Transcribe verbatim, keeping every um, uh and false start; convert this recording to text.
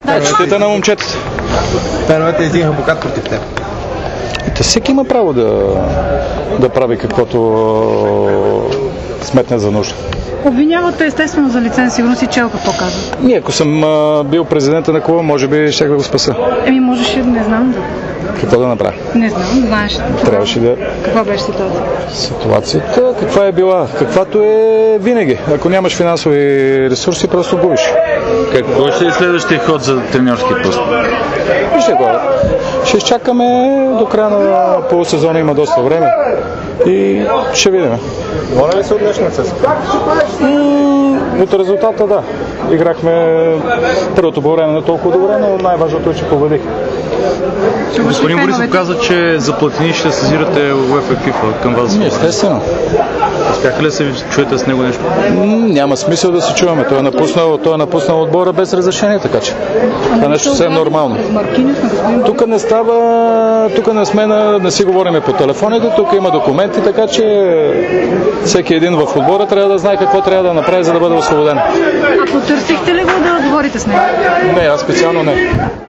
Мечтите на момчетата. Феновете издигнаха бокат против теб. Те всеки има право да, да прави каквото сметне за нужда. Обвинявате естествено за лиценз, сигурно си чел какво казва. Ние, ако съм а, бил президента на клуба, може би ще да го спаса. Еми, можеше, не знам. Какво да направя? Не знам, знаеш. Трябваше да... Каква беше ситуация? Ситуацията, каква е била? Каквато е винаги. Ако нямаш финансови ресурси, просто губиш. Какво ще е следващия ход за треньорски пост? Вижте го. Ще изчакаме до края на полусезона, има доста време и ще видим. Доволен ли си от днешната сесия? От резултата, да. Играхме първото по време на толкова добре, но най-важното е, че победих. Господин Борисов каза, че за платини ще сезирате УЕФА и ФИФА към вас. Естествено. Успяха ли да се чуете с него нещо? Няма смисъл да се чуваме. Той е напуснал, той е напуснал отбора без разрешение, така че. Това е нещо съвсем нормално. Тук не става, тук не сме на, не си говориме по телефоните, тук има документи, така че всеки един в отбора трябва да знае какво трябва да направи, за да бъде освободен. А потърсихте ли го да говорите с него? Не, аз специално не.